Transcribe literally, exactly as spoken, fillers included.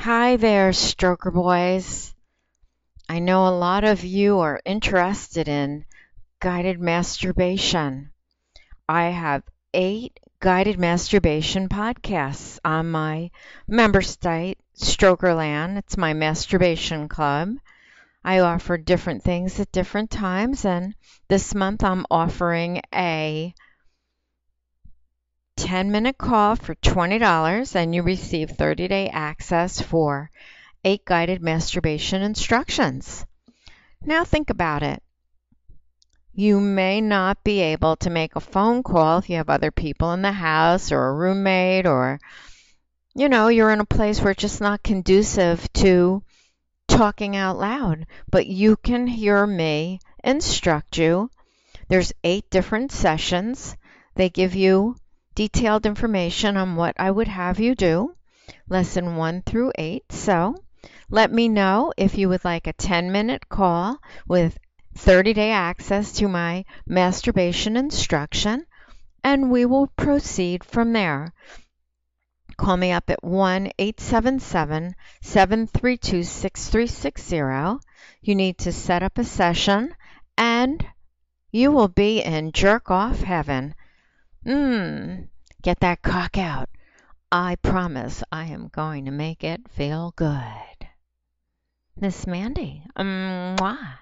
Hi there, Stroker Boys. I know a lot of you are interested in guided masturbation. I have eight guided masturbation podcasts on my member site, Strokerland. It's my masturbation club. I offer different things at different times, and this month I'm offering a ten minute call for twenty dollars, and you receive thirty day access for eight guided masturbation instructions. Now think about it. You may not be able to make a phone call if you have other people in the house or a roommate, or, you know, you're in a place where it's just not conducive to talking out loud. But you can hear me instruct you. There's eight different sessions. They give you detailed information on what I would have you do, lesson one through eight. So let me know if you would like a ten minute call with thirty day access to my masturbation instruction, and we will proceed from there. Call me up at one eight seven seven, seven three two, six three six zero. You need to set up a session, and you will be in jerk off heaven. Mmm, get that cock out. I promise I am going to make it feel good. Miss Mandy. Mwah.